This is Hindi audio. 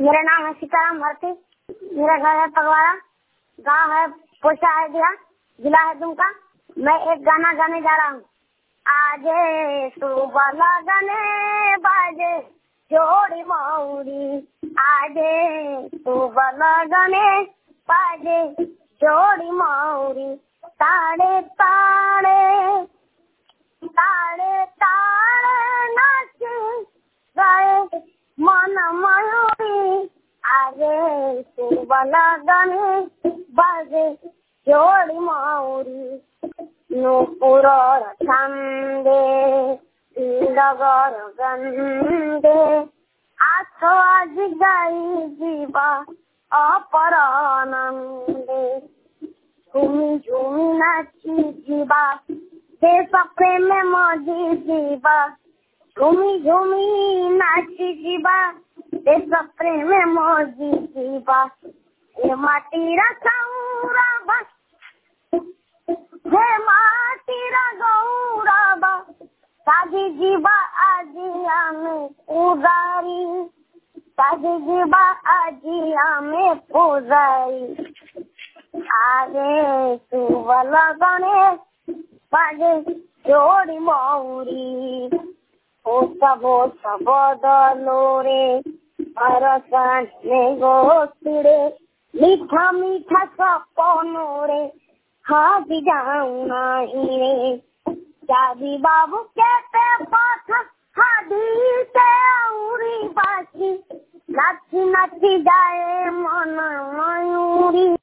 मेरा नाम है सीताराम भारती। मेरा घर है पगवाड़ा, गांव है पोसा है दिया, जिला है दुमका। मैं एक गाना गाने जा रहा हूँ। आजे सुबह लगने बाजे जोड़ी मौरी, आजे सुबह लगने बाजे जोड़ी मौरी, ताड़े ताड़े ताड़े ताड़े नाच गए मन मयूरी, आगे सुबह लगने बाजे जोड़ी मौरी, नूपुर छंदे डगर गंदे आठ आज गई जीवा अपरानंदे, झूमी झूमी नाची जीवा देश प्रेम में मौजी जीवा, झूमी झूमी नाची जीवा देश प्रेम में मौजी जीवा, ये माटी रखौरा बस हे माटीरा गौरबा साजी जीवा आजिया में पुजारी, साजी जीवा आजिया में पुजारी, आगे सुबह लगने बाजे जोड़ी मौरी, ओ सब दलोरे अरसन में गोतिरे, मीठा मीठा सपनोरे हाथ जाऊं नहीं रे, चाबी बाबू के पे पाथ हादी से औरी बाकी नाची नाची जाए मन मयूरी।